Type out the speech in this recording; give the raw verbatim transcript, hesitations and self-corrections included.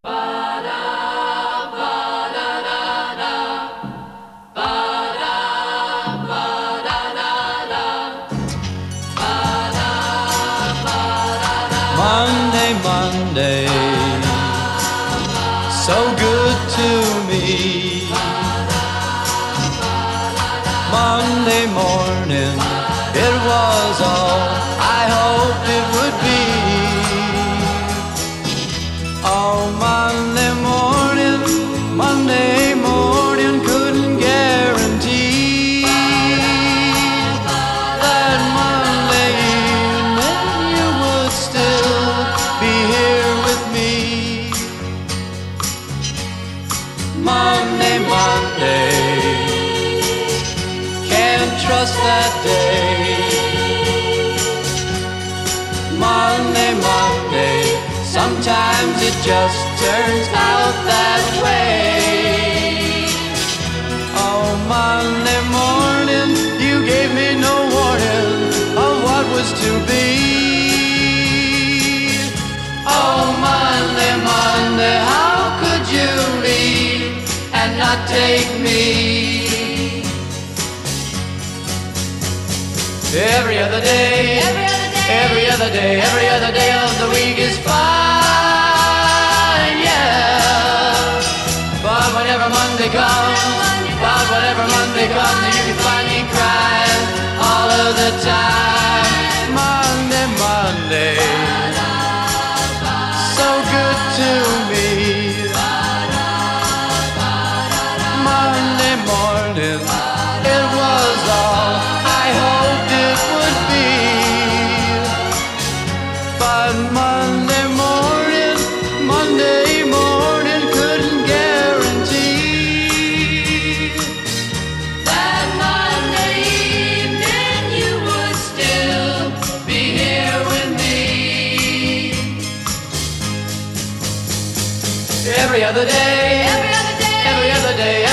Monday, Monday, so good to me. Monday morning, it was all I hoped it would be. Oh, Monday morning, Monday morning, couldn't guarantee that Monday evening you would still be here with me. Monday, Monday, can't trust that day. Monday, Monday, sometimes it just turns out that way. Oh, Monday morning, you gave me no warning of what was to be. Oh, Monday, Monday, how could you leave and not take me? Every other day, every other day, every other day, every other day of the week is fine, yeah. But whenever Monday comes, but whenever Monday comes, you can find me crying all of the time. Monday, Monday, so good to me. Monday morning, it was all I hoped it would be. But Monday morning, Monday morning, couldn't guarantee that Monday evening you would still be here with me. Every other day, Every other day, every other day,